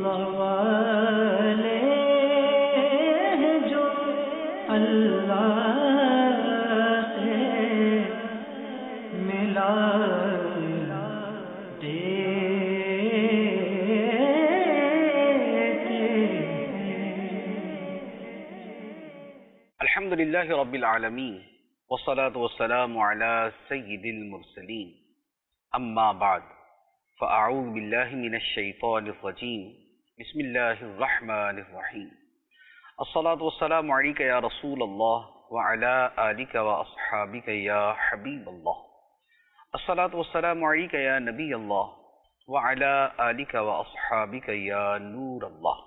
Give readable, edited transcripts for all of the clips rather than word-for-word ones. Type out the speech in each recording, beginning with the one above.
اللہ والے ہیں جو اللہ سے ملا الحمد للہ رب العالمین والصلاة والسلام على سید المرسلین اما بعد فاعوذ باللہ من الشیطان الرجیم بسم اللہ الرحمن الرحیم الصلاة والسلام علیک یا رسول اللہ وعلى آلک واصحابک یا حبیب اللہ الصلاة والسلام علیک یا نبی اللہ وعلى آلک واصحابک یا نور اللہ۔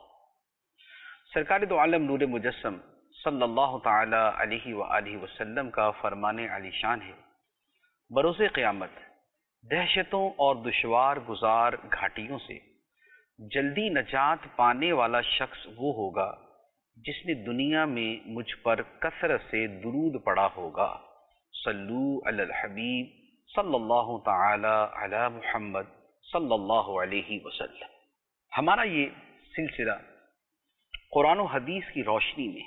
سرکار دو عالم نور مجسم صلی اللہ تعالی علیہ وآلہ وسلم کا فرمان علی شان ہے، بروز قیامت دہشتوں اور دشوار گزار گھاٹیوں سے جلدی نجات پانے والا شخص وہ ہوگا جس نے دنیا میں مجھ پر کثرت سے درود پڑھا ہوگا۔ صلو علی الحبیب صلی اللہ تعالی علی محمد صلی اللہ علیہ وسلم۔ ہمارا یہ سلسلہ قرآن و حدیث کی روشنی میں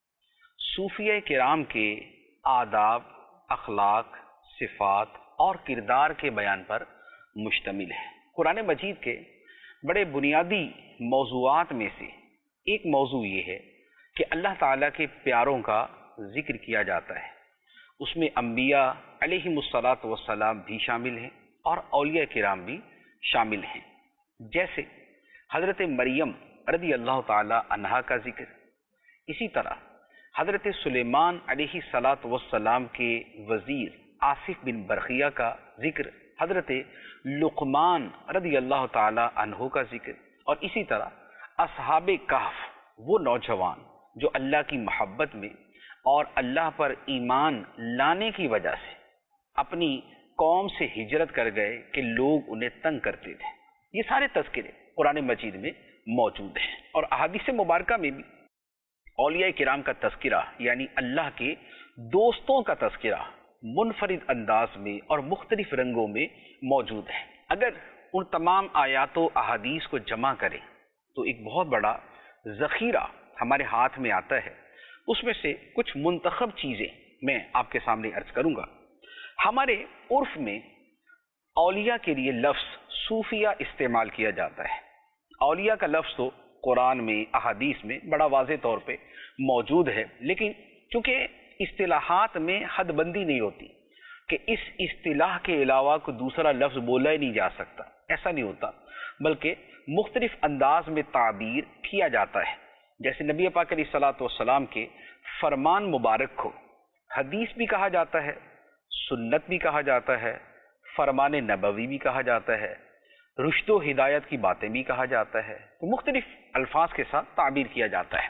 صوفیہ کرام کے آداب، اخلاق، صفات اور کردار کے بیان پر مشتمل ہے۔ قرآن مجید کے بڑے بنیادی موضوعات میں سے ایک موضوع یہ ہے کہ اللہ تعالیٰ کے پیاروں کا ذکر کیا جاتا ہے۔ اس میں انبیاء علیہم الصلاۃ والسلام بھی شامل ہیں اور اولیاء کرام بھی شامل ہیں، جیسے حضرت مریم رضی اللہ تعالی عنہا کا ذکر، اسی طرح حضرت سلیمان علیہ الصلاۃ والسلام کے وزیر آصف بن برقیہ کا ذکر، حضرت لقمان رضی اللہ تعالی عنہ کا ذکر، اور اسی طرح اصحاب کہف، وہ نوجوان جو اللہ کی محبت میں اور اللہ پر ایمان لانے کی وجہ سے اپنی قوم سے ہجرت کر گئے کہ لوگ انہیں تنگ کرتے تھے۔ یہ سارے تذکرے قرآن مجید میں موجود ہیں، اور احادیث مبارکہ میں بھی اولیاء کرام کا تذکرہ یعنی اللہ کے دوستوں کا تذکرہ منفرد انداز میں اور مختلف رنگوں میں موجود ہے۔ اگر ان تمام آیات و احادیث کو جمع کریں تو ایک بہت بڑا ذخیرہ ہمارے ہاتھ میں آتا ہے۔ اس میں سے کچھ منتخب چیزیں میں آپ کے سامنے عرض کروں گا۔ ہمارے عرف میں اولیاء کے لیے لفظ صوفیہ استعمال کیا جاتا ہے۔ اولیاء کا لفظ تو قرآن میں، احادیث میں بڑا واضح طور پہ موجود ہے، لیکن چونکہ اصطلاحات میں حد بندی نہیں ہوتی کہ اس اصطلاح کے علاوہ کوئی دوسرا لفظ بولا ہی نہیں جا سکتا، ایسا نہیں ہوتا، بلکہ مختلف انداز میں تعبیر کیا جاتا ہے۔ جیسے نبی پاک علیہ الصلوۃ والسلام کے فرمان مبارک کو حدیث بھی کہا جاتا ہے، سنت بھی کہا جاتا ہے، فرمان نبوی بھی کہا جاتا ہے، رشد و ہدایت کی باتیں بھی کہا جاتا ہے، تو مختلف الفاظ کے ساتھ تعبیر کیا جاتا ہے۔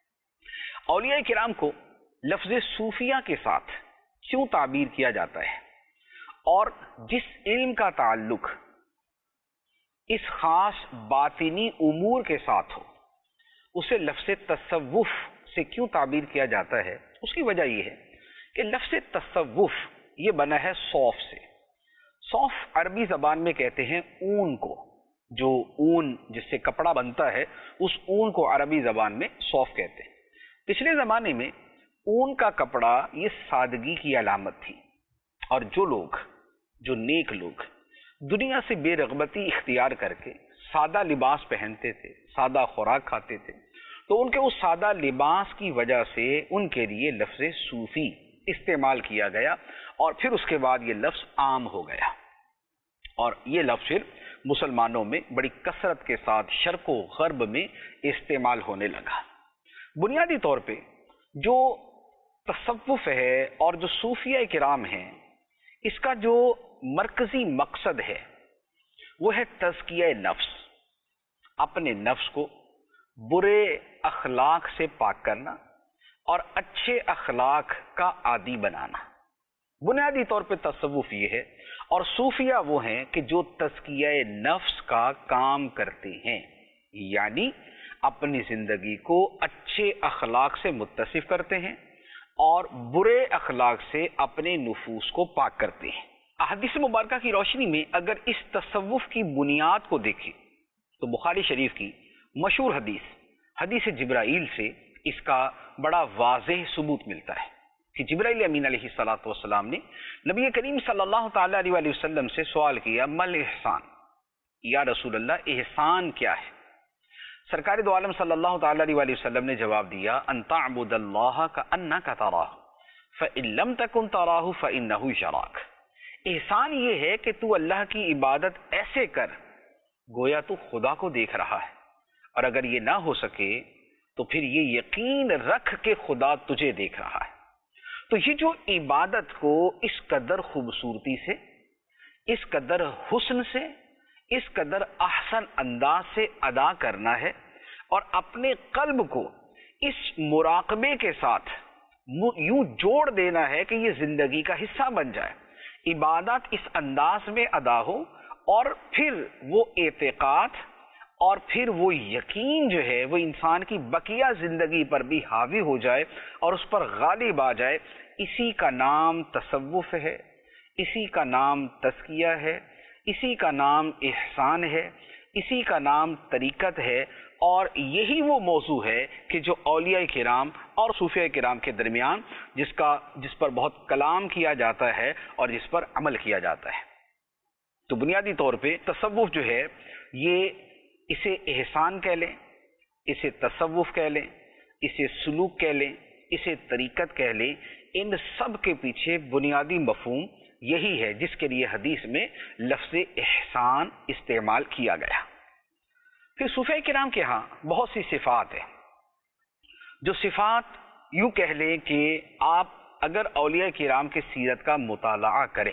اولیاء کرام کو لفظ صوفیہ کے ساتھ کیوں تعبیر کیا جاتا ہے، اور جس علم کا تعلق اس خاص باطنی امور کے ساتھ ہو اسے لفظ تصوف سے کیوں تعبیر کیا جاتا ہے، اس کی وجہ یہ ہے کہ لفظ تصوف یہ بنا ہے صوف سے۔ صوف عربی زبان میں کہتے ہیں اون کو، جو اون جس سے کپڑا بنتا ہے اس اون کو عربی زبان میں صوف کہتے ہیں۔ پچھلے زمانے میں اون کا کپڑا یہ سادگی کی علامت تھی، اور جو نیک لوگ دنیا سے بے رغبتی اختیار کر کے سادہ لباس پہنتے تھے، سادہ خوراک کھاتے تھے، تو ان کے اس سادہ لباس کی وجہ سے ان کے لیے لفظ صوفی استعمال کیا گیا، اور پھر اس کے بعد یہ لفظ عام ہو گیا، اور یہ لفظ پھر مسلمانوں میں بڑی کثرت کے ساتھ شرق و غرب میں استعمال ہونے لگا۔ بنیادی طور پہ جو تصوف ہے اور جو صوفیہ کرام ہیں، اس کا جو مرکزی مقصد ہے وہ ہے تزکیہ نفس، اپنے نفس کو برے اخلاق سے پاک کرنا اور اچھے اخلاق کا عادی بنانا۔ بنیادی طور پہ تصوف یہ ہے، اور صوفیہ وہ ہیں کہ جو تزکیہ نفس کا کام کرتے ہیں، یعنی اپنی زندگی کو اچھے اخلاق سے متصف کرتے ہیں اور برے اخلاق سے اپنے نفوس کو پاک کرتے ہیں۔ احادیث مبارکہ کی روشنی میں اگر اس تصوف کی بنیاد کو دیکھیں تو بخاری شریف کی مشہور حدیث جبرائیل سے اس کا بڑا واضح ثبوت ملتا ہے کہ جبرائیل امین علیہ الصلوۃ والسلام نے نبی کریم صلی اللہ تعالی علیہ وآلہ وسلم سے سوال کیا، مل احسان، یا رسول اللہ احسان کیا ہے؟ سرکار دو عالم صلی اللہ تعالی علیہ وآلہ وسلم نے جواب دیا، ان تعبد اللہ کأنک تراہ فإن لم تکن تراہ فإنہ یراک۔ احسان یہ ہے کہ تو اللہ کی عبادت ایسے کر گویا تو خدا کو دیکھ رہا ہے، اور اگر یہ نہ ہو سکے تو پھر یہ یقین رکھ کہ خدا تجھے دیکھ رہا ہے۔ تو یہ جو عبادت کو اس قدر خوبصورتی سے، اس قدر حسن سے، اس قدر احسن انداز سے ادا کرنا ہے، اور اپنے قلب کو اس مراقبے کے ساتھ یوں جوڑ دینا ہے کہ یہ زندگی کا حصہ بن جائے، عبادت اس انداز میں ادا ہو، اور پھر وہ اعتقاد اور پھر وہ یقین جو ہے وہ انسان کی بقیہ زندگی پر بھی حاوی ہو جائے اور اس پر غالب آ جائے۔ اسی کا نام تصوف ہے، اسی کا نام تزکیہ ہے، اسی کا نام احسان ہے، اسی کا نام طریقت ہے، اور یہی وہ موضوع ہے کہ جو اولیاء کرام اور صوفیاء کرام کے درمیان جس پر بہت کلام کیا جاتا ہے اور جس پر عمل کیا جاتا ہے۔ تو بنیادی طور پہ تصوف جو ہے یہ اسے احسان کہہ لیں، اسے تصوف کہہ لیں، اسے سلوک کہہ لیں، اسے طریقت کہہ لیں، ان سب کے پیچھے بنیادی مفہوم یہی ہے جس کے لیے حدیث میں لفظ احسان استعمال کیا گیا۔ پھر صوفیاء کرام کے ہاں بہت سی صفات ہیں، جو صفات یوں کہہ لیں کہ آپ اگر اولیاء کرام کے سیرت کا مطالعہ کریں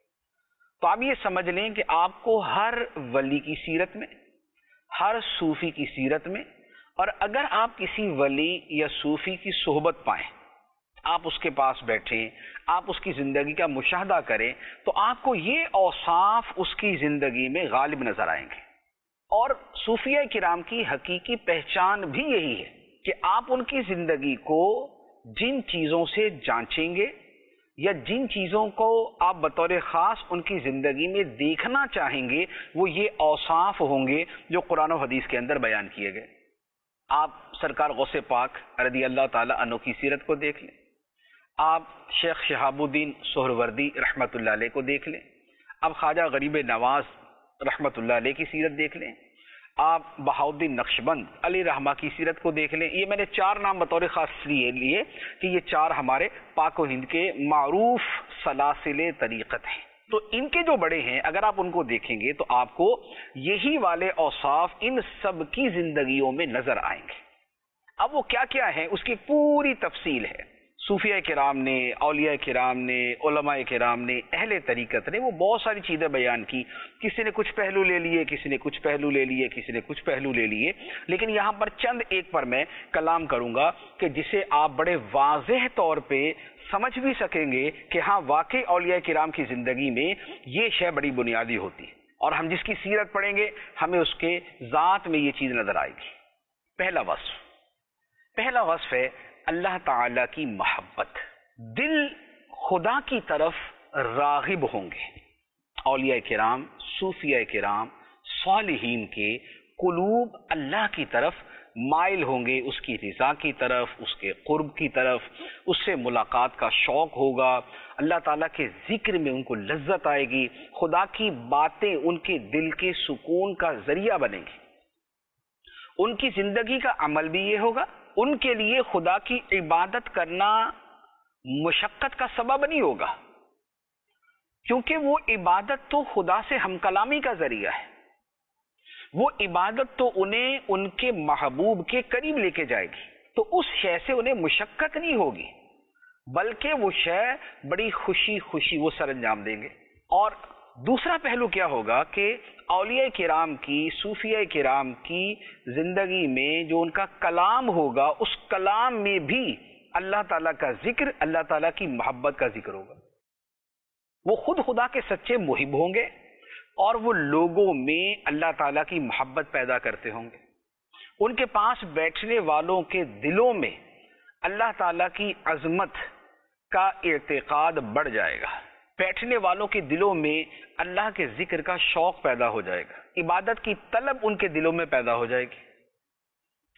تو آپ یہ سمجھ لیں کہ آپ کو ہر ولی کی سیرت میں، ہر صوفی کی سیرت میں، اور اگر آپ کسی ولی یا صوفی کی صحبت پائیں، آپ اس کے پاس بیٹھیں، آپ اس کی زندگی کا مشاہدہ کریں، تو آپ کو یہ اوصاف اس کی زندگی میں غالب نظر آئیں گے۔ اور صوفیاء کرام کی حقیقی پہچان بھی یہی ہے کہ آپ ان کی زندگی کو جن چیزوں سے جانچیں گے یا جن چیزوں کو آپ بطور خاص ان کی زندگی میں دیکھنا چاہیں گے، وہ یہ اوصاف ہوں گے جو قرآن و حدیث کے اندر بیان کیے گئے۔ آپ سرکار غوث پاک رضی اللہ تعالی عنہ کی سیرت کو دیکھ لیں، آپ شیخ شہاب الدین سہروردی رحمۃ اللہ علیہ کو دیکھ لیں، آپ خواجہ غریب نواز رحمۃ اللہ علیہ کی سیرت دیکھ لیں، آپ بہاؤالدین نقشبند علی رحمہ کی سیرت کو دیکھ لیں۔ یہ میں نے 4 نام بطور خاص لیے کہ یہ 4 ہمارے پاک و ہند کے معروف سلاسل طریقت ہیں۔ تو ان کے جو بڑے ہیں اگر آپ ان کو دیکھیں گے تو آپ کو یہی والے اوصاف ان سب کی زندگیوں میں نظر آئیں گے۔ اب وہ کیا کیا ہے اس کی پوری تفصیل ہے۔ صوفیاء کرام نے، اولیاء کرام نے، علماء کرام نے، اہل طریقت نے وہ بہت ساری چیزیں بیان کی، کسی نے کچھ پہلو لے لیے، کسی نے کچھ پہلو لے لیے، کسی نے کچھ پہلو لے لیے، لیکن یہاں پر چند ایک پر میں کلام کروں گا کہ جسے آپ بڑے واضح طور پہ سمجھ بھی سکیں گے کہ ہاں واقعی اولیاء کرام کی زندگی میں یہ شے بڑی بنیادی ہوتی ہے، اور ہم جس کی سیرت پڑھیں گے ہمیں اس کے ذات میں یہ چیز نظر آئے گی۔ پہلا وصف ہے اللہ تعالی کی محبت۔ دل خدا کی طرف راغب ہوں گے۔ اولیاء کرام، صوفیاء کرام، صالحین کے قلوب اللہ کی طرف مائل ہوں گے، اس کی رضا کی طرف، اس کے قرب کی طرف، اس سے ملاقات کا شوق ہوگا، اللہ تعالیٰ کے ذکر میں ان کو لذت آئے گی، خدا کی باتیں ان کے دل کے سکون کا ذریعہ بنیں گی۔ ان کی زندگی کا عمل بھی یہ ہوگا، ان کے لیے خدا کی عبادت کرنا مشقت کا سبب نہیں ہوگا، کیونکہ وہ عبادت تو خدا سے ہم کلامی کا ذریعہ ہے، وہ عبادت تو انہیں ان کے محبوب کے قریب لے کے جائے گی، تو اس شے سے انہیں مشقت نہیں ہوگی، بلکہ وہ شے بڑی خوشی وہ سر انجام دیں گے۔ اور دوسرا پہلو کیا ہوگا کہ اولیاء کرام کی، صوفیاء کرام کی زندگی میں جو ان کا کلام ہوگا، اس کلام میں بھی اللہ تعالیٰ کا ذکر، اللہ تعالیٰ کی محبت کا ذکر ہوگا۔ وہ خود خدا کے سچے محب ہوں گے اور وہ لوگوں میں اللہ تعالیٰ کی محبت پیدا کرتے ہوں گے۔ ان کے پاس بیٹھنے والوں کے دلوں میں اللہ تعالیٰ کی عظمت کا اعتقاد بڑھ جائے گا، بیٹھنے والوں کے دلوں میں اللہ کے ذکر کا شوق پیدا ہو جائے گا، عبادت کی طلب ان کے دلوں میں پیدا ہو جائے گی۔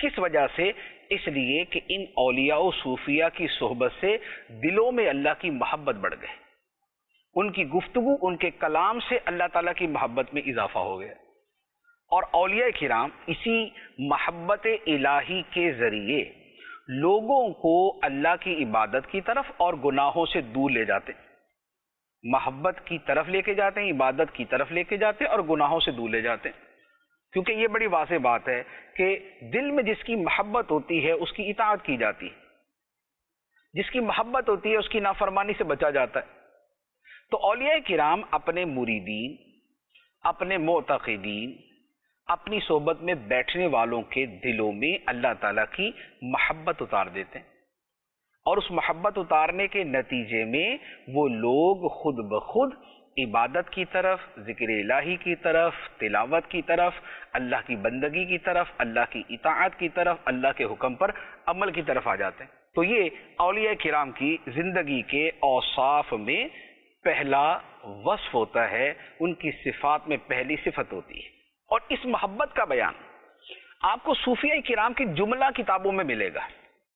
کس وجہ سے؟ اس لیے کہ ان اولیاء و صوفیاء کی صحبت سے دلوں میں اللہ کی محبت بڑھ گئی، ان کی گفتگو، ان کے کلام سے اللہ تعالیٰ کی محبت میں اضافہ ہو گیا، اور اولیاء کرام اسی محبت الہی کے ذریعے لوگوں کو اللہ کی عبادت کی طرف اور گناہوں سے دور لے جاتے ہیں، محبت کی طرف لے کے جاتے ہیں، عبادت کی طرف لے کے جاتے ہیں اور گناہوں سے دور لے جاتے ہیں۔ کیونکہ یہ بڑی واضح بات ہے کہ دل میں جس کی محبت ہوتی ہے اس کی اطاعت کی جاتی ہے، جس کی محبت ہوتی ہے اس کی نافرمانی سے بچا جاتا ہے۔ تو اولیاء کرام اپنے مریدین، اپنے معتقدین، اپنی صحبت میں بیٹھنے والوں کے دلوں میں اللہ تعالیٰ کی محبت اتار دیتے ہیں، اور اس محبت اتارنے کے نتیجے میں وہ لوگ خود بخود عبادت کی طرف، ذکر الہی کی طرف، تلاوت کی طرف، اللہ کی بندگی کی طرف، اللہ کی اطاعت کی طرف، اللہ کے حکم پر عمل کی طرف آ جاتے ہیں۔ تو یہ اولیاء کرام کی زندگی کے اوصاف میں پہلا وصف ہوتا ہے، ان کی صفات میں پہلی صفت ہوتی ہے۔ اور اس محبت کا بیان آپ کو صوفیاء کرام کی جملہ کتابوں میں ملے گا۔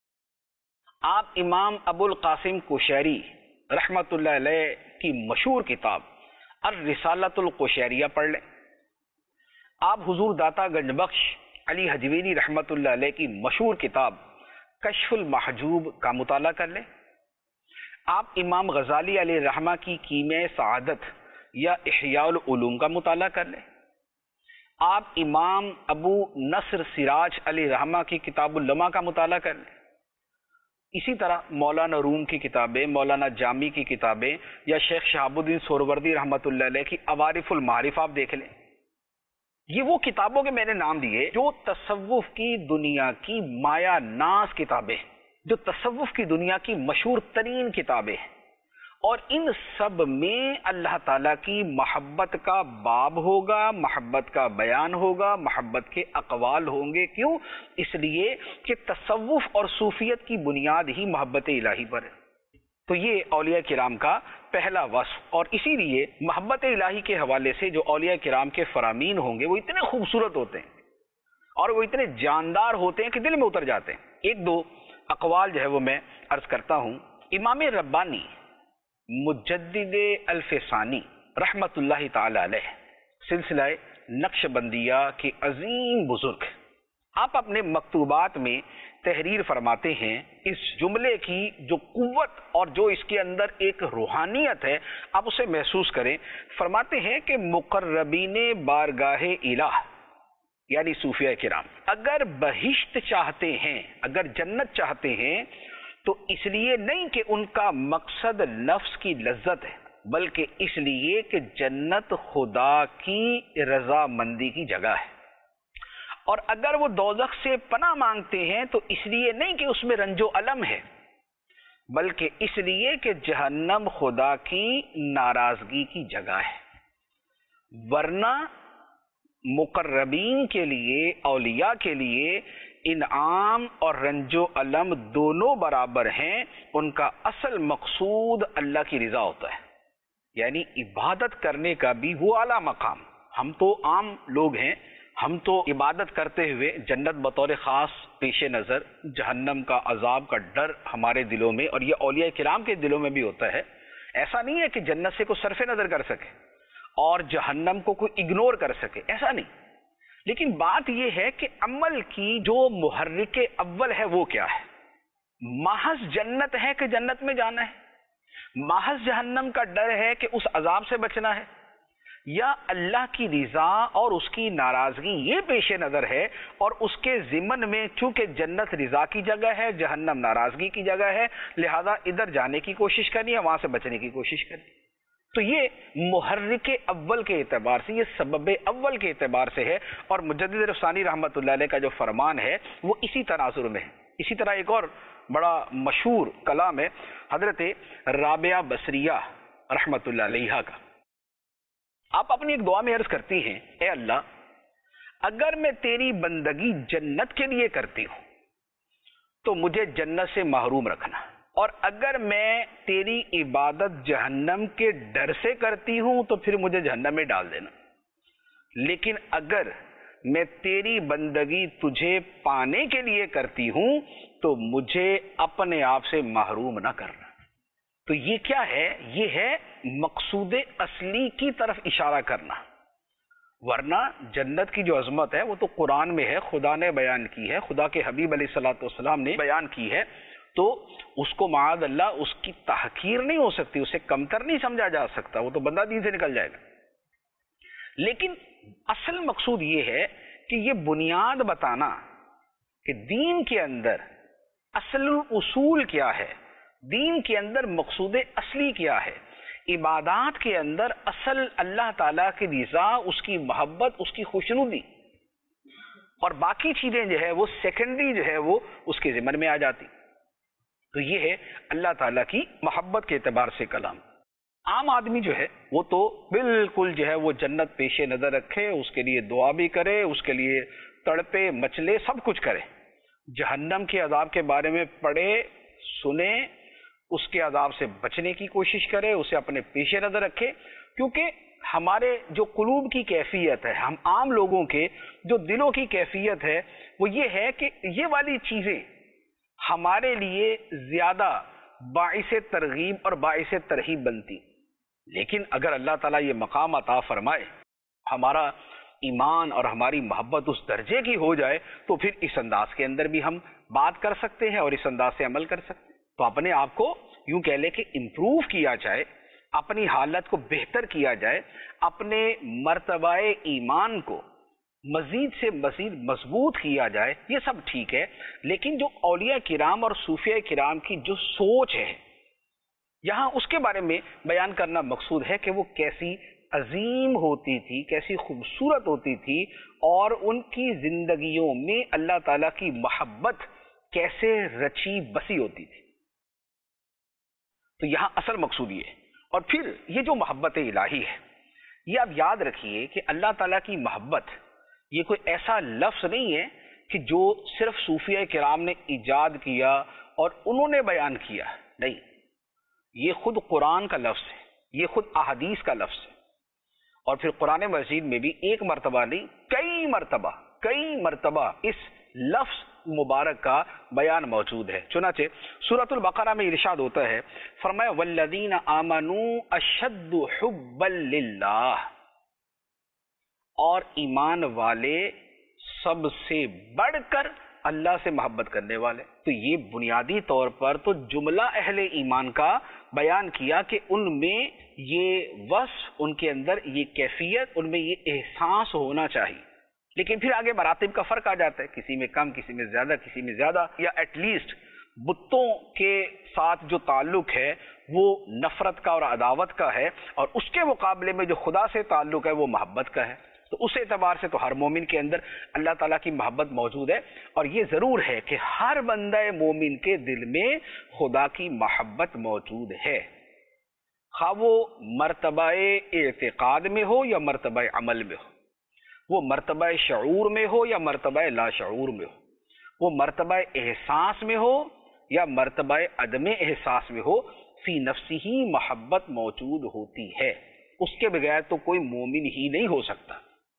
آپ امام ابو القاسم قشیری رحمت اللہ علیہ کی مشہور کتاب الرسالۃ القشیریہ پڑھ لیں، آپ حضور داتا گنج بخش علی حجویری رحمت اللہ علیہ کی مشہور کتاب کشف المحجوب کا مطالعہ کر لیں، آپ امام غزالی علیہ الرحمہ کی کیمیہ سعادت یا احیاء العلوم کا مطالعہ کر لیں، آپ امام ابو نصر سراج علیہ الرحمہ کی کتاب اللمع کا مطالعہ کر لیں، اسی طرح مولانا روم کی کتابیں، مولانا جامی کی کتابیں، یا شیخ شہاب الدین سہروردی رحمۃ اللہ علیہ کی عوارف المعارف آپ دیکھ لیں۔ یہ وہ کتابوں کے میں نے نام دیے جو تصوف کی دنیا کی مایا ناز کتابیں، جو تصوف کی دنیا کی مشہور ترین کتابیں ہیں، اور ان سب میں اللہ تعالیٰ کی محبت کا باب ہوگا، محبت کا بیان ہوگا، محبت کے اقوال ہوں گے۔ کیوں؟ اس لیے کہ تصوف اور صوفیت کی بنیاد ہی محبت الہی پر ہے۔ تو یہ اولیاء کرام کا پہلا وصف، اور اسی لیے محبت الہی کے حوالے سے جو اولیاء کرام کے فرامین ہوں گے وہ اتنے خوبصورت ہوتے ہیں اور وہ اتنے جاندار ہوتے ہیں کہ دل میں اتر جاتے ہیں۔ ایک دو اقوال جو ہے وہ میں عرض کرتا ہوں۔ امام ربانی مجدد الفسانی رحمت اللہ تعالی علیہ، سلسلہ نقش بندیہ کے عظیم بزرگ، آپ اپنے مکتوبات میں تحریر فرماتے ہیں اس جملے کی جو قوت اور جو اس کے اندر ایک روحانیت ہے، آپ اسے محسوس کریں۔ فرماتے ہیں کہ مقربین بارگاہ الہ یعنی صوفیاء کرام اگر بہشت چاہتے ہیں، اگر جنت چاہتے ہیں، تو اس لیے نہیں کہ ان کا مقصد نفس کی لذت ہے، بلکہ اس لیے کہ جنت خدا کی رضا مندی کی جگہ ہے، اور اگر وہ دوزخ سے پناہ مانگتے ہیں تو اس لیے نہیں کہ اس میں رنج و الم ہے، بلکہ اس لیے کہ جہنم خدا کی ناراضگی کی جگہ ہے۔ ورنہ مقربین کے لیے، اولیاء کے لیے انعام اور رنج و الم دونوں برابر ہیں، ان کا اصل مقصود اللہ کی رضا ہوتا ہے، یعنی عبادت کرنے کا بھی وہ اعلیٰ مقام۔ ہم تو عام لوگ ہیں، ہم تو عبادت کرتے ہوئے جنت بطور خاص پیش نظر، جہنم کا عذاب کا ڈر ہمارے دلوں میں، اور یہ اولیاء کرام کے دلوں میں بھی ہوتا ہے۔ ایسا نہیں ہے کہ جنت سے کوئی صرف نظر کر سکے اور جہنم کو کوئی اگنور کر سکے، ایسا نہیں۔ لیکن بات یہ ہے کہ عمل کی جو محرک اول ہے وہ کیا ہے؟ محض جنت ہے کہ جنت میں جانا ہے، محض جہنم کا ڈر ہے کہ اس عذاب سے بچنا ہے، یا اللہ کی رضا اور اس کی ناراضگی یہ پیش نظر ہے، اور اس کے ضمن میں چونکہ جنت رضا کی جگہ ہے، جہنم ناراضگی کی جگہ ہے، لہذا ادھر جانے کی کوشش کرنی ہے، وہاں سے بچنے کی کوشش کرنی ہے۔ تو یہ محرک اول کے اعتبار سے، یہ سبب اول کے اعتبار سے ہے، اور مجدد رفسانی رحمت اللہ علیہ کا جو فرمان ہے وہ اسی تناظر میں ہے۔ اسی طرح ایک اور بڑا مشہور کلام ہے حضرت رابعہ بصریہ رحمت اللہ علیہ کا۔ آپ اپنی ایک دعا میں عرض کرتی ہیں، اے اللہ اگر میں تیری بندگی جنت کے لیے کرتی ہوں تو مجھے جنت سے محروم رکھنا، اور اگر میں تیری عبادت جہنم کے ڈر سے کرتی ہوں تو پھر مجھے جہنم میں ڈال دینا، لیکن اگر میں تیری بندگی تجھے پانے کے لیے کرتی ہوں تو مجھے اپنے آپ سے محروم نہ کرنا۔ تو یہ کیا ہے؟ یہ ہے مقصود اصلی کی طرف اشارہ کرنا، ورنہ جنت کی جو عظمت ہے وہ تو قرآن میں ہے، خدا نے بیان کی ہے، خدا کے حبیب علیہ الصلوۃ والسلام نے بیان کی ہے، تو اس کو معاذ اللہ اس کی تحقیر نہیں ہو سکتی، اسے کمتر نہیں سمجھا جا سکتا، وہ تو بندہ دین سے نکل جائے گا۔ لیکن اصل مقصود یہ ہے کہ یہ بنیاد بتانا کہ دین کے اندر اصل اصول کیا ہے، دین کے اندر مقصود اصلی کیا ہے، عبادات کے اندر اصل اللہ تعالیٰ کی رضا، اس کی محبت، اس کی خوشنودی، اور باقی چیزیں جو ہے وہ سیکنڈری جو ہے وہ اس کے ضمن میں آ جاتی۔ تو یہ ہے اللہ تعالیٰ کی محبت کے اعتبار سے کلام۔ عام آدمی جو ہے وہ تو بالکل جو ہے وہ جنت پیش نظر رکھے، اس کے لیے دعا بھی کرے، اس کے لیے تڑپے مچلے، سب کچھ کرے، جہنم کے عذاب کے بارے میں پڑھے سنے، اس کے عذاب سے بچنے کی کوشش کرے، اسے اپنے پیش نظر رکھے، کیونکہ ہمارے جو قلوب کی کیفیت ہے، ہم عام لوگوں کے جو دلوں کی کیفیت ہے وہ یہ ہے کہ یہ والی چیزیں ہمارے لیے زیادہ باعث ترغیب اور باعث ترہیب بنتی، لیکن اگر اللہ تعالیٰ یہ مقام عطا فرمائے، ہمارا ایمان اور ہماری محبت اس درجے کی ہو جائے، تو پھر اس انداز کے اندر بھی ہم بات کر سکتے ہیں اور اس انداز سے عمل کر سکتے ہیں۔ تو اپنے آپ کو یوں کہہ لے کہ امپروو کیا جائے، اپنی حالت کو بہتر کیا جائے، اپنے مرتبہ ایمان کو مزید سے مزید مضبوط کیا جائے، یہ سب ٹھیک ہے، لیکن جو اولیاء کرام اور صوفیاء کرام کی جو سوچ ہے یہاں اس کے بارے میں بیان کرنا مقصود ہے کہ وہ کیسی عظیم ہوتی تھی، کیسی خوبصورت ہوتی تھی، اور ان کی زندگیوں میں اللہ تعالیٰ کی محبت کیسے رچی بسی ہوتی تھی۔ تو یہاں اصل مقصود یہ ہے۔ اور پھر یہ جو محبت الہی ہے، یہ آپ یاد رکھیے کہ اللہ تعالیٰ کی محبت یہ کوئی ایسا لفظ نہیں ہے کہ جو صرف صوفیاء کرام نے ایجاد کیا اور انہوں نے بیان کیا، نہیں، یہ خود قرآن کا لفظ ہے، یہ خود احادیث کا لفظ ہے، اور پھر قرآن مجید میں بھی ایک مرتبہ نہیں کئی مرتبہ اس لفظ مبارک کا بیان موجود ہے۔ چنانچہ سورۃ البقرہ میں ارشاد ہوتا ہے، فرمایا والذین آمنوا اشد حبا للہ، اور ایمان والے سب سے بڑھ کر اللہ سے محبت کرنے والے۔ تو یہ بنیادی طور پر تو جملہ اہل ایمان کا بیان کیا کہ ان میں یہ وصف، ان کے اندر یہ کیفیت، ان میں یہ احساس ہونا چاہیے، لیکن پھر آگے مراتب کا فرق آ جاتا ہے، کسی میں کم، کسی میں زیادہ، یا ایٹ لیسٹ بتوں کے ساتھ جو تعلق ہے وہ نفرت کا اور عداوت کا ہے، اور اس کے مقابلے میں جو خدا سے تعلق ہے وہ محبت کا ہے۔ تو اس اعتبار سے تو ہر مومن کے اندر اللہ تعالیٰ کی محبت موجود ہے، اور یہ ضرور ہے کہ ہر بندہ مومن کے دل میں خدا کی محبت موجود ہے، خواہ وہ مرتبہ اعتقاد میں ہو یا مرتبہ عمل میں ہو، وہ مرتبہ شعور میں ہو یا مرتبہ لا شعور میں ہو، وہ مرتبہ احساس میں ہو یا مرتبہ عدم احساس میں ہو، فی نفسی ہی محبت موجود ہوتی ہے، اس کے بغیر تو کوئی مومن ہی نہیں ہو سکتا۔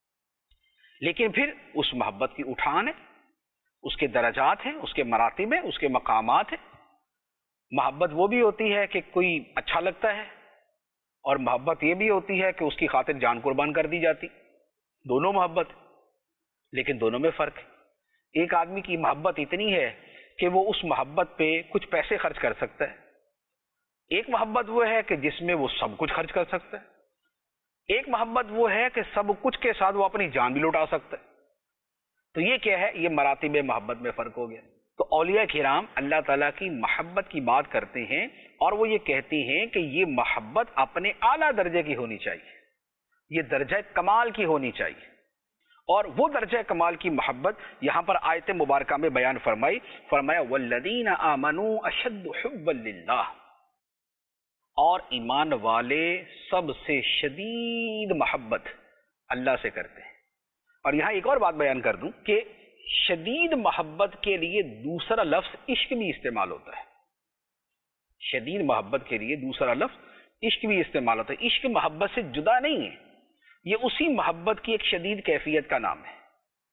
لیکن پھر اس محبت کی اٹھان ہے، اس کے درجات ہیں، اس کے مراتب ہیں، اس کے مقامات ہیں۔ محبت وہ بھی ہوتی ہے کہ کوئی اچھا لگتا ہے، اور محبت یہ بھی ہوتی ہے کہ اس کی خاطر جان قربان کر دی جاتی، دونوں محبت، لیکن دونوں میں فرق ہے۔ ایک آدمی کی محبت اتنی ہے کہ وہ اس محبت پہ کچھ پیسے خرچ کر سکتا ہے، ایک محبت وہ ہے کہ جس میں وہ سب کچھ خرچ کر سکتا ہے، ایک محبت وہ ہے کہ سب کچھ کے ساتھ وہ اپنی جان بھی لوٹا سکتا ہے۔ تو یہ کیا ہے؟ یہ مراتب محبت میں فرق ہو گیا۔ تو اولیاء کرام اللہ تعالیٰ کی محبت کی بات کرتے ہیں، اور وہ یہ کہتے ہیں کہ یہ محبت اپنے اعلیٰ درجے کی ہونی چاہیے، یہ درجہ کمال کی ہونی چاہیے، اور وہ درجہ کمال کی محبت یہاں پر آیت مبارکہ میں بیان فرمایا والذین آمنوا اشد حبا للہ، اور ایمان والے سب سے شدید محبت اللہ سے کرتے ہیں۔ اور یہاں ایک اور بات بیان کر دوں کہ شدید محبت کے لیے دوسرا لفظ عشق بھی استعمال ہوتا ہے، شدید محبت کے لیے دوسرا لفظ عشق بھی استعمال ہوتا ہے۔ عشق محبت سے جدا نہیں ہے، یہ اسی محبت کی ایک شدید کیفیت کا نام ہے۔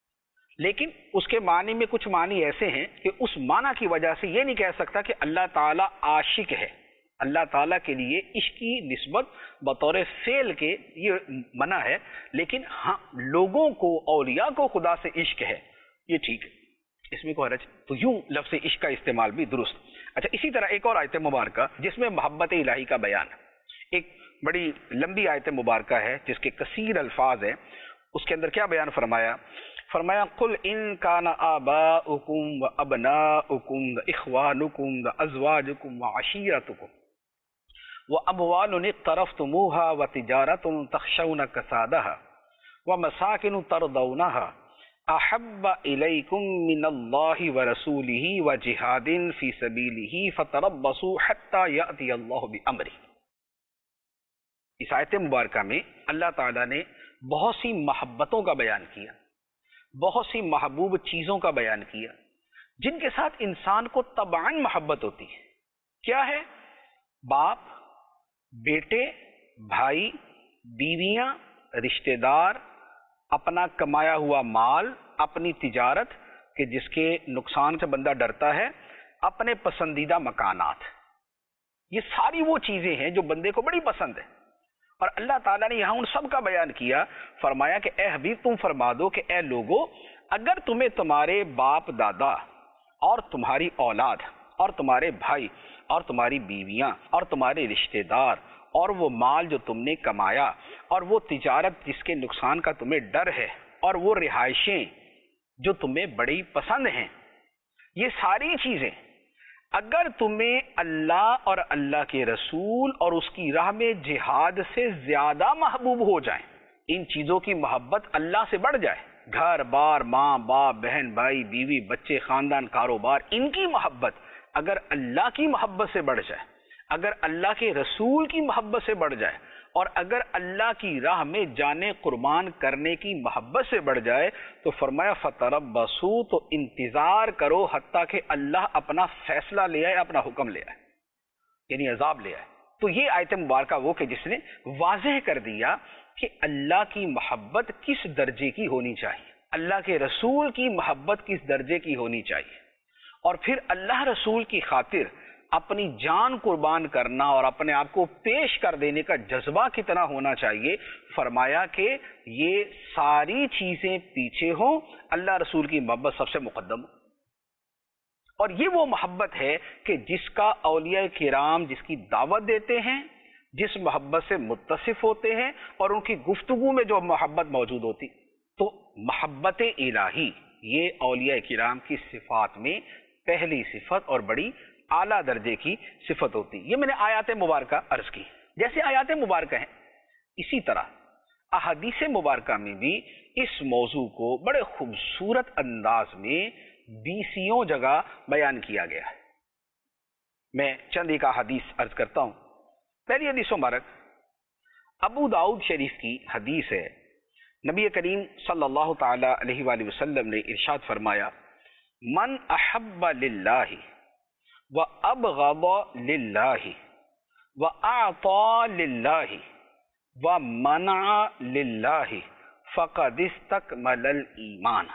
لیکن اس کے معنی میں کچھ معنی ایسے ہیں کہ اس معنی کی وجہ سے یہ نہیں کہہ سکتا کہ اللہ تعالیٰ عاشق ہے. اللہ تعالیٰ کے لیے عشق کی نسبت بطور فعل کے یہ منع ہے، لیکن ہاں لوگوں کو، اولیاء کو خدا سے عشق ہے، یہ ٹھیک ہے، اس میں کوئی حرج. تو یوں لفظ عشق کا استعمال بھی درست. اچھا، اسی طرح ایک اور آیت مبارکہ جس میں محبت الہی کا بیان ہے، ایک بڑی لمبی آیت مبارکہ ہے جس کے کثیر الفاظ ہیں. اس کے اندر کیا بیان فرمایا؟ فرمایا قل ان کان آباؤکم و ابناؤکم و اخوانکم و ازواجکم و عشیرتکم و اموال اقترفتموها و تجارت تخشون کسادها و مساکن ترضونها احب الیکم من اللہ و رسولہ و جہاد فی سبیلہ فتربصوا حتی یأتی اللہ بامرہ. اس آیت مبارکہ میں اللہ تعالیٰ نے بہت سی محبتوں کا بیان کیا، بہت سی محبوب چیزوں کا بیان کیا جن کے ساتھ انسان کو طبعاً محبت ہوتی ہے. کیا ہے؟ باپ، بیٹے، بھائی، بیویاں، رشتہ دار، اپنا کمایا ہوا مال، اپنی تجارت کہ جس کے نقصان سے بندہ ڈرتا ہے، اپنے پسندیدہ مکانات. یہ ساری وہ چیزیں ہیں جو بندے کو بڑی پسند ہے، اور اللہ تعالیٰ نے یہاں ان سب کا بیان کیا. فرمایا کہ اے حبیب تم فرما دو کہ اے لوگو، اگر تمہیں تمہارے باپ دادا اور تمہاری اولاد اور تمہارے بھائی اور تمہاری بیویاں اور تمہارے رشتہ دار اور وہ مال جو تم نے کمایا اور وہ تجارت جس کے نقصان کا تمہیں ڈر ہے اور وہ رہائشیں جو تمہیں بڑی پسند ہیں، یہ ساری چیزیں اگر تمہیں اللہ اور اللہ کے رسول اور اس کی راہ میں جہاد سے زیادہ محبوب ہو جائیں، ان چیزوں کی محبت اللہ سے بڑھ جائے، گھر بار، ماں باپ، بہن بھائی، بیوی بچے، خاندان، کاروبار، ان کی محبت اگر اللہ کی محبت سے بڑھ جائے، اگر اللہ کے رسول کی محبت سے بڑھ جائے، اور اگر اللہ کی راہ میں جانیں قربان کرنے کی محبت سے بڑھ جائے، تو فرمایا فتربصوا، تو انتظار کرو حتیٰ کہ اللہ اپنا فیصلہ لے آئے، اپنا حکم لے آئے، یعنی عذاب لے آئے. تو یہ آیت مبارکہ وہ کہ جس نے واضح کر دیا کہ اللہ کی محبت کس درجے کی ہونی چاہیے، اللہ کے رسول کی محبت کس درجے کی ہونی چاہیے، اور پھر اللہ رسول کی خاطر اپنی جان قربان کرنا اور اپنے آپ کو پیش کر دینے کا جذبہ کتنا ہونا چاہیے. فرمایا کہ یہ ساری چیزیں پیچھے ہوں، اللہ رسول کی محبت سب سے مقدم ہو. اور یہ وہ محبت ہے کہ جس کا اولیاء کرام جس کی دعوت دیتے ہیں، جس محبت سے متصف ہوتے ہیں، اور ان کی گفتگو میں جو محبت موجود ہوتی. تو محبت الہی یہ اولیاء کرام کی صفات میں پہلی صفت اور بڑی اعلیٰ درجے کی صفت ہوتی. یہ میں نے آیات مبارکہ عرض کی. جیسے آیات مبارکہ ہیں، اسی طرح احادیث مبارکہ میں بھی اس موضوع کو بڑے خوبصورت انداز میں 20 جگہ بیان کیا گیا ہے. میں چند ایک احادیث عرض کرتا ہوں. پہلی حدیث مبارک ابو داؤد شریف کی حدیث ہے. نبی کریم صلی اللہ تعالی علیہ وآلہ وسلم نے ارشاد فرمایا، من احب للہ وابغض للہ واعطى للہ ومنع للہ فقد استکمل الایمان.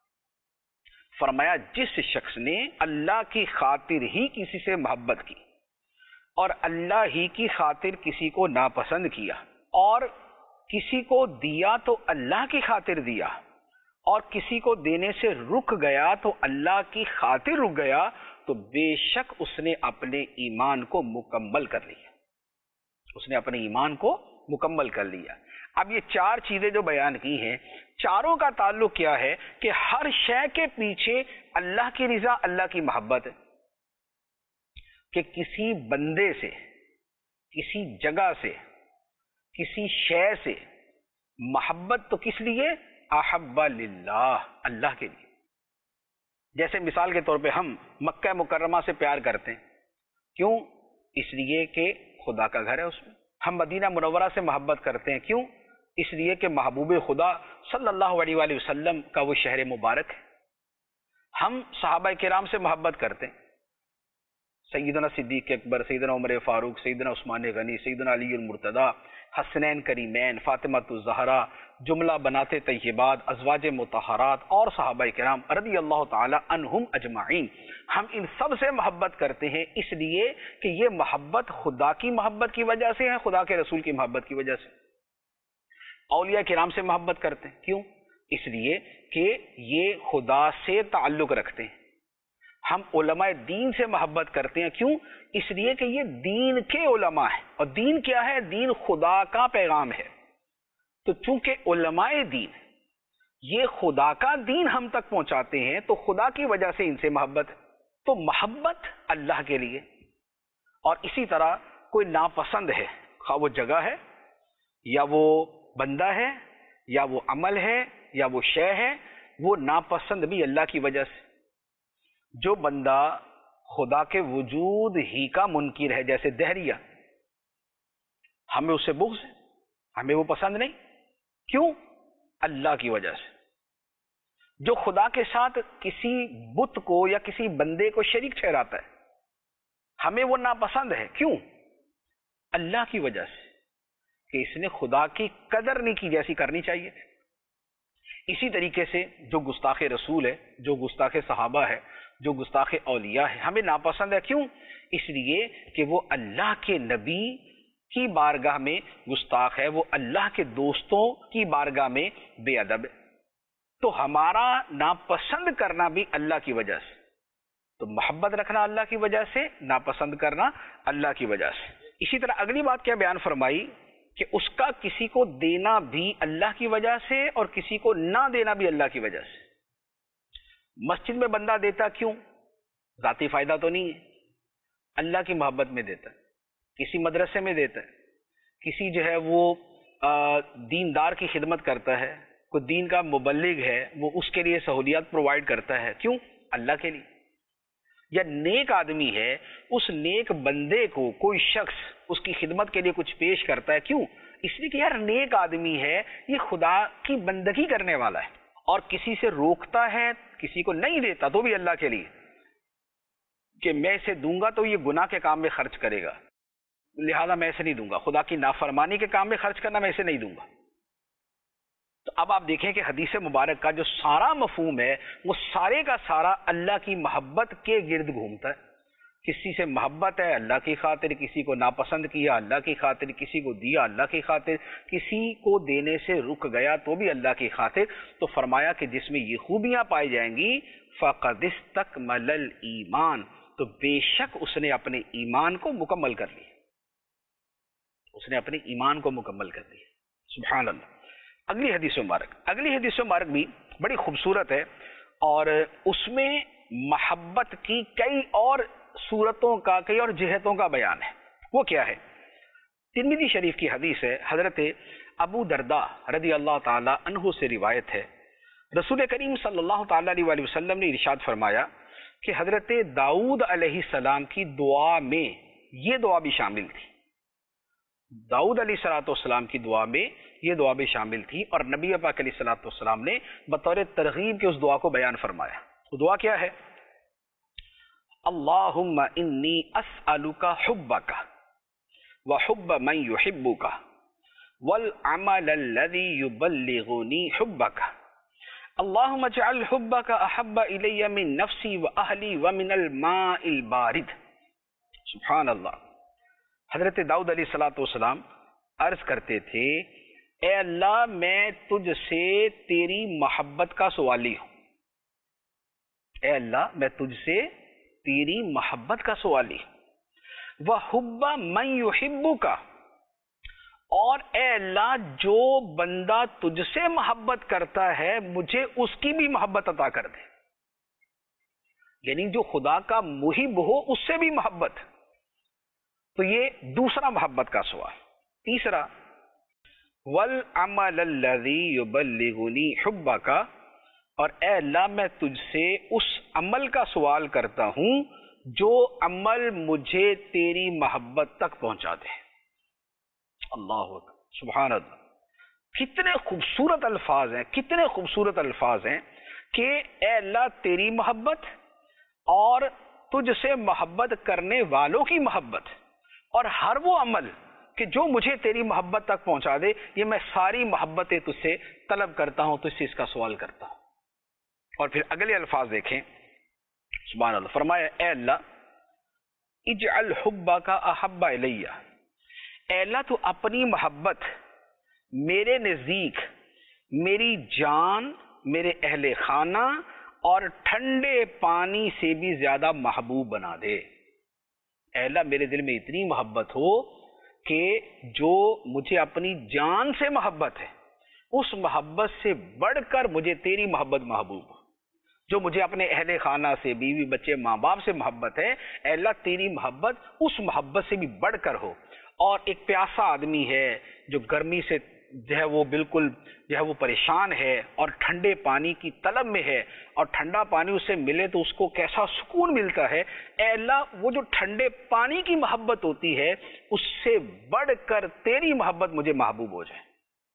فرمایا جس شخص نے اللہ کی خاطر ہی کسی سے محبت کی اور اللہ ہی کی خاطر کسی کو ناپسند کیا، اور کسی کو دیا تو اللہ کی خاطر دیا، اور کسی کو دینے سے رک گیا تو اللہ کی خاطر رک گیا، تو بے شک اس نے اپنے ایمان کو مکمل کر لیا. اس نے اپنے ایمان کو مکمل کر لیا. اب یہ 4 چیزیں جو بیان کی ہیں، چاروں کا تعلق کیا ہے کہ ہر شے کے پیچھے اللہ کی رضا، اللہ کی محبت ہے. کہ کسی بندے سے، کسی جگہ سے، کسی شے سے محبت تو کس لیے؟ احب للہ، اللہ کے لیے. جیسے مثال کے طور پہ ہم مکہ مکرمہ سے پیار کرتے ہیں، کیوں؟ اس لیے کہ خدا کا گھر ہے اس میں. ہم مدینہ منورہ سے محبت کرتے ہیں، کیوں؟ اس لیے کہ محبوب خدا صلی اللہ علیہ وآلہ وسلم کا وہ شہر مبارک ہے. ہم صحابہ کرام سے محبت کرتے ہیں. سیدنا صدیق اکبر، سیدنا عمر فاروق، سیدنا عثمان غنی، سیدنا علی المرتضی، حسنین کریمین، فاطمۃ الزہرا، جملہ بنات طیبات، ازواج مطہرات اور صحابہ کرام رضی اللہ تعالی عنہم اجمعین، ہم ان سب سے محبت کرتے ہیں اس لیے کہ یہ محبت خدا کی محبت کی وجہ سے ہے، خدا کے رسول کی محبت کی وجہ سے۔ اولیاء کرام سے محبت کرتے ہیں، کیوں؟ اس لیے کہ یہ خدا سے تعلق رکھتے ہیں۔ ہم علماء دین سے محبت کرتے ہیں، کیوں؟ اس لیے کہ یہ دین کے علماء ہیں، اور دین کیا ہے؟ دین خدا کا پیغام ہے۔ تو چونکہ علماء دین یہ خدا کا دین ہم تک پہنچاتے ہیں تو خدا کی وجہ سے ان سے محبت ہے، تو محبت اللہ کے لیے۔ اور اسی طرح کوئی ناپسند ہے، خواہ وہ جگہ ہے یا وہ بندہ ہے یا وہ عمل ہے یا وہ شے ہے، وہ ناپسند بھی اللہ کی وجہ سے۔ جو بندہ خدا کے وجود ہی کا منکر ہے، جیسے دہریہ، ہمیں اس سے بغض ہے، ہمیں وہ پسند نہیں، کیوں؟ اللہ کی وجہ سے۔ جو خدا کے ساتھ کسی بت کو یا کسی بندے کو شریک ٹھہراتا ہے، ہمیں وہ ناپسند ہے، کیوں؟ اللہ کی وجہ سے، کہ اس نے خدا کی قدر نہیں کی جیسی کرنی چاہیے تھی۔ اسی طریقے سے جو گستاخ رسول ہے، جو گستاخ صحابہ ہے، جو گستاخ اولیاء ہے، ہمیں ناپسند ہے، کیوں؟ اس لیے کہ وہ اللہ کے نبی کی بارگاہ میں گستاخ ہے، وہ اللہ کے دوستوں کی بارگاہ میں بے ادب ہے۔ تو ہمارا ناپسند کرنا بھی اللہ کی وجہ سے، تو محبت رکھنا اللہ کی وجہ سے، ناپسند کرنا اللہ کی وجہ سے۔ اسی طرح اگلی بات کیا بیان فرمائی کہ اس کا کسی کو دینا بھی اللہ کی وجہ سے اور کسی کو نہ دینا بھی اللہ کی وجہ سے۔ مسجد میں بندہ دیتا کیوں؟ ذاتی فائدہ تو نہیں ہے، اللہ کی محبت میں دیتا ہے۔ کسی مدرسے میں دیتا ہے، کسی جو ہے وہ دیندار کی خدمت کرتا ہے، کوئی دین کا مبلغ ہے، وہ اس کے لیے سہولیات پرووائڈ کرتا ہے، کیوں؟ اللہ کے لیے۔ یا نیک آدمی ہے، اس نیک بندے کو کوئی شخص اس کی خدمت کے لیے کچھ پیش کرتا ہے، کیوں؟ اس لیے کہ یار نیک آدمی ہے، یہ خدا کی بندگی کرنے والا ہے۔ اور کسی سے روکتا ہے، کسی کو نہیں دیتا تو بھی اللہ کے لیے، کہ میں اسے دوں گا تو یہ گناہ کے کام میں خرچ کرے گا، لہذا میں اسے نہیں دوں گا، خدا کی نافرمانی کے کام میں خرچ کرنا میں اسے نہیں دوں گا۔ تو اب آپ دیکھیں کہ حدیث مبارک کا جو سارا مفہوم ہے وہ سارے کا سارا اللہ کی محبت کے گرد گھومتا ہے۔ کسی سے محبت ہے اللہ کی خاطر، کسی کو ناپسند کیا اللہ کی خاطر، کسی کو دیا اللہ کی خاطر، کسی کو دینے سے رک گیا تو بھی اللہ کی خاطر۔ تو فرمایا کہ جس میں یہ خوبیاں پائی جائیں گی فَقَدِ اسْتَكْمَلَ الْإِيمَانَ، تو بے شک اس نے اپنے ایمان کو مکمل کر لیا، اس نے اپنے ایمان کو مکمل کر لیا۔ سبحان اللہ۔ اگلی حدیث مبارک بھی بڑی خوبصورت ہے، اور اس میں محبت کی کئی اور صورتوں کا، کئی اور جہتوں کا بیان ہے۔ وہ کیا ہے؟ ترمذی شریف کی حدیث ہے، حضرت ابو درداء رضی اللہ تعالی عنہ سے روایت ہے، رسول کریم صلی اللہ تعالی علیہ وسلم نے ارشاد فرمایا کہ حضرت داؤد علیہ السلام کی دعا میں یہ دعا بھی شامل تھی۔ داؤد علیہ السلام کی دعا میں یہ دعا بھی شامل تھی، اور نبی پاک علیہ السلام نے بطور ترغیب کے اس دعا کو بیان فرمایا۔ وہ دعا کیا ہے؟ اللہم انی اسألک حبک وحب من یحبک والعمل الذی یبلغنی حبک اللہم اجعل حبک احب الی من نفسی واہلی ومن الماء البارد۔ سبحان اللہ۔ حضرت داؤد علیہ السلام عرض کرتے تھے، اے اللہ میں تجھ سے تیری محبت کا سوالی ہوں، اے اللہ میں تجھ سے تیری محبت کا سوالی ہوں، وَحُبَّ مَن يُحِبُّكَ، اور اے اللہ جو بندہ تجھ سے محبت کرتا ہے مجھے اس کی بھی محبت عطا کر دے، یعنی جو خدا کا محب ہو اس سے بھی محبت۔ تو یہ دوسرا محبت کا سوال۔ تیسرا وَالْعَمَلَ الَّذِي يُبَلِّغُنِي حُبَّكَ، اور اے اللہ میں تجھ سے اس عمل کا سوال کرتا ہوں جو عمل مجھے تیری محبت تک پہنچا دے۔ اللہ اکبر، سبحان اللہ۔ کتنے خوبصورت الفاظ ہیں، کتنے خوبصورت الفاظ ہیں کہ اے اللہ تیری محبت اور تجھ سے محبت کرنے والوں کی محبت، اور ہر وہ عمل کہ جو مجھے تیری محبت تک پہنچا دے، یہ میں ساری محبتیں تجھ سے طلب کرتا ہوں، تجھ سے اس کا سوال کرتا ہوں۔ اور پھر اگلے الفاظ دیکھیں، سبحان اللہ، فرمایا اے اللہ اجعل حبک احب الی، اے اللہ تو اپنی محبت میرے نزدیک میری جان، میرے اہل خانہ اور ٹھنڈے پانی سے بھی زیادہ محبوب بنا دے۔ اے اللہ میرے دل میں اتنی محبت ہو کہ جو مجھے اپنی جان سے محبت ہے، اس محبت سے بڑھ کر مجھے تیری محبت محبوب ہو۔ جو مجھے اپنے اہل خانہ سے، بیوی بچے ماں باپ سے محبت ہے، اے اللہ تیری محبت اس محبت سے بھی بڑھ کر ہو۔ اور ایک پیاسا آدمی ہے جو گرمی سے جو ہے وہ بالکل جو ہے وہ پریشان ہے اور ٹھنڈے پانی کی طلب میں ہے، اور ٹھنڈا پانی اسے ملے تو اس کو کیسا سکون ملتا ہے، اے اللہ وہ جو ٹھنڈے پانی کی محبت ہوتی ہے اس سے بڑھ کر تیری محبت مجھے محبوب ہو جائے۔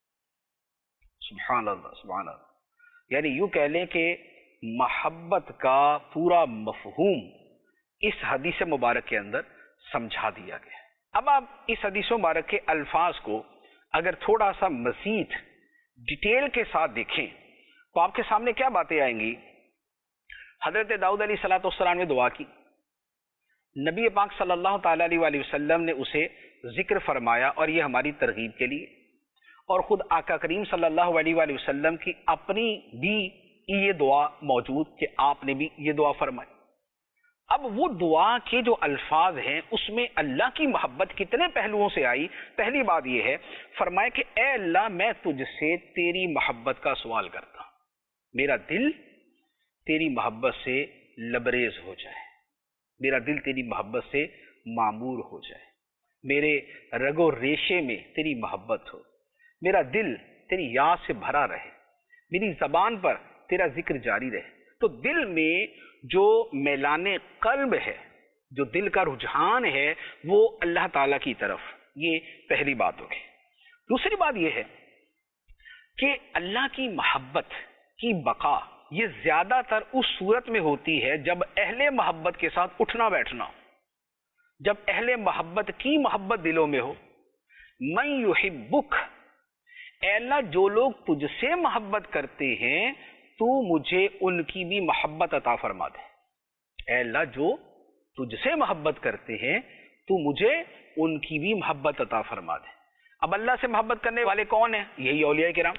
سبحان اللہ، سبحان اللہ۔ یعنی یوں کہہ لیں کہ محبت کا پورا مفہوم اس حدیث مبارک کے اندر سمجھا دیا گیا۔ اب آپ اس حدیث مبارک کے الفاظ کو اگر تھوڑا سا مزید ڈیٹیل کے ساتھ دیکھیں تو آپ کے سامنے کیا باتیں آئیں گی؟ حضرت داؤد علیہ السلام نے دعا کی، نبی پاک صلی اللہ تعالیٰ علیہ وسلم نے اسے ذکر فرمایا، اور یہ ہماری ترغیب کے لیے، اور خود آقا کریم صلی اللہ علیہ وآلہ وسلم کی اپنی بھی یہ دعا موجود کہ آپ نے بھی یہ دعا فرمائی۔ اب وہ دعا کے جو الفاظ ہیں اس میں اللہ کی محبت کتنے پہلوؤں سے آئی؟ پہلی بات یہ ہے، فرمایا کہ اے اللہ میں تجھ سے تیری محبت کا سوال کرتا ہوں، میرا دل تیری محبت سے لبریز ہو جائے، میرا دل تیری محبت سے معمور ہو جائے، میرے رگ و ریشے میں تیری محبت ہو، میرا دل تیری یاد سے بھرا رہے، میری زبان پر تیرا ذکر جاری رہے۔ تو دل میں جو میلان قلب ہے، جو دل کا رجحان ہے، وہ اللہ تعالیٰ کی طرف، یہ پہلی بات ہوگی۔ دوسری بات یہ ہے کہ اللہ کی محبت کی بقا یہ زیادہ تر اس صورت میں ہوتی ہے جب اہل محبت کے ساتھ اٹھنا بیٹھنا ہو، جب اہل محبت کی محبت دلوں میں ہو۔ من یحبک، اے اللہ جو لوگ تجھ سے محبت کرتے ہیں تو مجھے ان کی بھی محبت عطا فرما دے۔ اے اللہ جو تجھ سے محبت کرتے ہیں تو مجھے ان کی بھی محبت عطا فرما دے۔ اب اللہ سے محبت کرنے والے کون ہیں؟ یہی اولیاء کرام،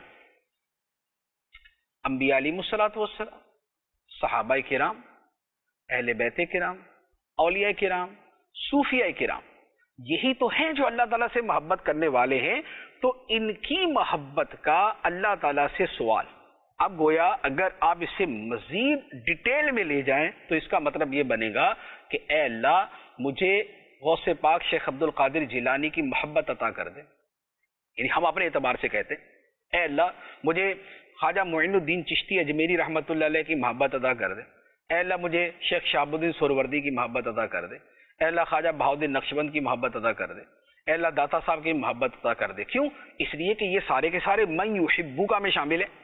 انبیاء علیہ الصلوۃ والسلام، صحابہ کرام، اہل بیت کرام، اولیاء کرام، صوفیاء کرام، یہی تو ہیں جو اللہ تعالیٰ سے محبت کرنے والے ہیں۔ تو ان کی محبت کا اللہ تعالیٰ سے سوال۔ اب گویا اگر آپ اس سے مزید ڈیٹیل میں لے جائیں تو اس کا مطلب یہ بنے گا کہ اے اللہ مجھے غوث پاک شیخ عبد القادر جیلانی کی محبت عطا کر دے، یعنی ہم اپنے اعتبار سے کہتے ہیں اے اللہ مجھے خواجہ معین الدین چشتی اجمیری رحمۃ اللہ علیہ کی محبت عطا کر دے، اے اللہ مجھے شیخ شہاب الدین سہروردی کی محبت عطا کر دے، اے اللہ خواجہ بہاؤالدین نقشبند کی محبت عطا کر دے، اے اللہ داتا صاحب کی محبت عطا کر دے۔ کیوں؟ اس لیے کہ یہ سارے کے سارے من یحبک میں شامل ہیں۔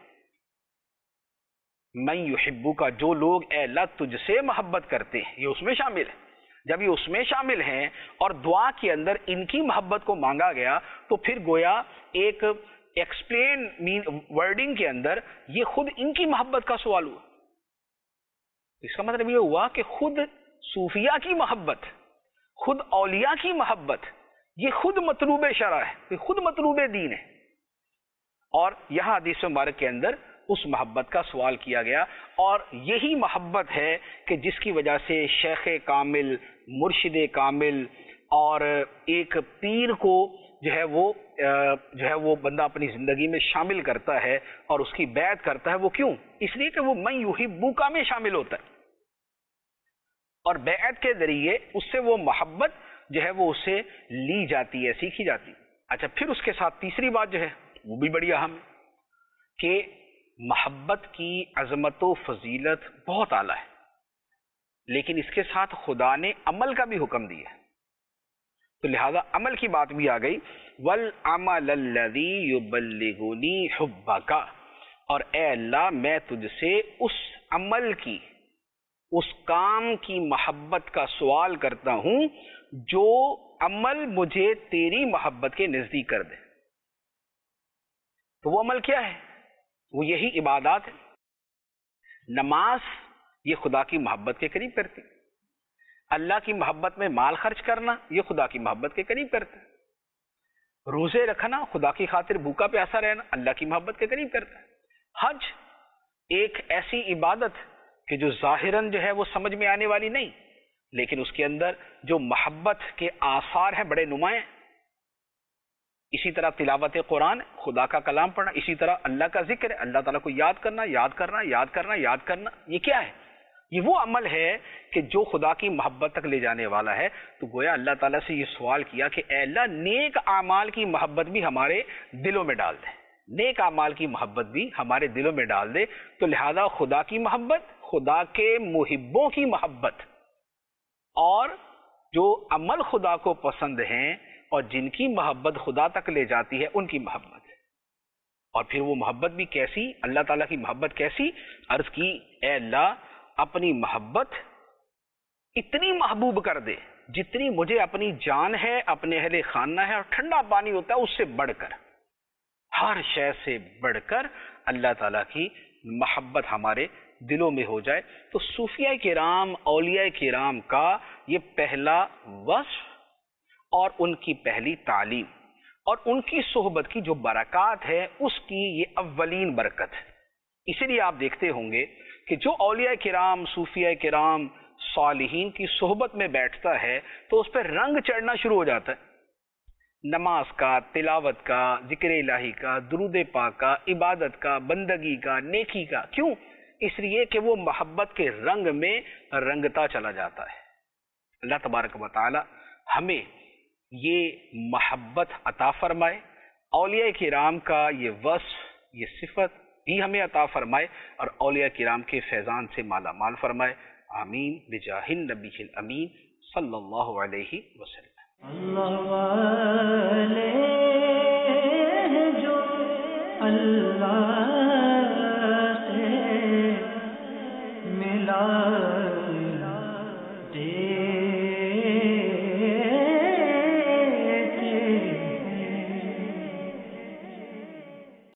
من یحبک، جو لوگ اے اللہ تجھ سے محبت کرتے ہیں، یہ اس میں شامل ہے۔ جب یہ اس میں شامل ہیں اور دعا کے اندر ان کی محبت کو مانگا گیا تو پھر گویا ایک ایکسپلین ورڈنگ کے اندر یہ خود ان کی محبت کا سوال ہوا۔ اس کا مطلب یہ ہوا کہ خود صوفیاء کی محبت، خود اولیاء کی محبت، یہ خود مطلوب شرع ہے، یہ خود مطلوب دین ہے۔ اور یہاں حدیث مبارک کے اندر اس محبت کا سوال کیا گیا، اور یہی محبت ہے کہ جس کی وجہ سے شیخ کامل، مرشد کامل اور ایک پیر کو جو ہے وہ بندہ اپنی زندگی میں شامل کرتا ہے اور اس کی بیعت کرتا ہے۔ وہ کیوں؟ اس لیے کہ وہ من یحبک میں شامل ہوتا ہے، اور بیعت کے ذریعے اس سے وہ محبت جو ہے وہ اسے لی جاتی ہے، سیکھی جاتی ہے۔ اچھا، پھر اس کے ساتھ تیسری بات جو ہے وہ بھی بڑی اہم ہے کہ محبت کی عظمت و فضیلت بہت اعلیٰ ہے، لیکن اس کے ساتھ خدا نے عمل کا بھی حکم دیا ہے، تو لہذا عمل کی بات بھی آ گئی۔ وَالْعَمَلَ الَّذِي يُبَلِّغُنِي حُبَّكَ، اور اے اللہ میں تجھ سے اس عمل کی، اس کام کی محبت کا سوال کرتا ہوں جو عمل مجھے تیری محبت کے نزدیک کر دے۔ تو وہ عمل کیا ہے؟ وہ یہی عبادات ہے۔ نماز یہ خدا کی محبت کے قریب کرتی، اللہ کی محبت میں مال خرچ کرنا یہ خدا کی محبت کے قریب کرتا ہے، روزے رکھنا، خدا کی خاطر بھوکا پیاسا رہنا اللہ کی محبت کے قریب کرتا ہے۔ حج ایک ایسی عبادت کہ جو ظاہراً جو ہے وہ سمجھ میں آنے والی نہیں، لیکن اس کے اندر جو محبت کے آثار ہیں بڑے نمایاں۔ اسی طرح تلاوت قرآن، خدا کا کلام پڑھنا، اسی طرح اللہ کا ذکر ہے، اللہ تعالیٰ کو یاد کرنا یاد کرنا یاد کرنا یاد کرنا۔ یہ کیا ہے؟ یہ وہ عمل ہے کہ جو خدا کی محبت تک لے جانے والا ہے۔ تو گویا اللہ تعالیٰ سے یہ سوال کیا کہ اے اللہ نیک اعمال کی محبت بھی ہمارے دلوں میں ڈال دے، نیک اعمال کی محبت بھی ہمارے دلوں میں ڈال دے۔ تو لہذا خدا کی محبت، خدا کے محبوں کی محبت، اور جو عمل خدا کو پسند ہیں اور جن کی محبت خدا تک لے جاتی ہے ان کی محبت۔ اور پھر وہ محبت بھی کیسی؟ اللہ تعالیٰ کی محبت کیسی؟ عرض کی اے اللہ اپنی محبت اتنی محبوب کر دے جتنی مجھے اپنی جان ہے، اپنے اہل خانہ ہے، اور ٹھنڈا پانی ہوتا ہے اس سے بڑھ کر، ہر شے سے بڑھ کر اللہ تعالیٰ کی محبت ہمارے دلوں میں ہو جائے۔ تو صوفیاء کرام، اولیاء کرام کا یہ پہلا وصف اور ان کی پہلی تعلیم اور ان کی صحبت کی جو برکات ہے اس کی یہ اولین برکت ہے۔ اسی لیے آپ دیکھتے ہوں گے کہ جو اولیاء کرام، صوفیاء کرام، صالحین کی صحبت میں بیٹھتا ہے تو اس پہ رنگ چڑھنا شروع ہو جاتا ہے، نماز کا، تلاوت کا، ذکر الہی کا، درود پاک کا، عبادت کا، بندگی کا، نیکی کا۔ کیوں؟ اس لیے کہ وہ محبت کے رنگ میں رنگتا چلا جاتا ہے۔ اللہ تبارک و تعالی ہمیں یہ محبت عطا فرمائے، اولیاء کرام کا یہ وصف، یہ صفت بھی ہمیں عطا فرمائے، اور اولیاء کرام کے فیضان سے مالا مال فرمائے۔ آمین بجاہ النبی الامین صلی اللہ علیہ وسلم۔ اللہ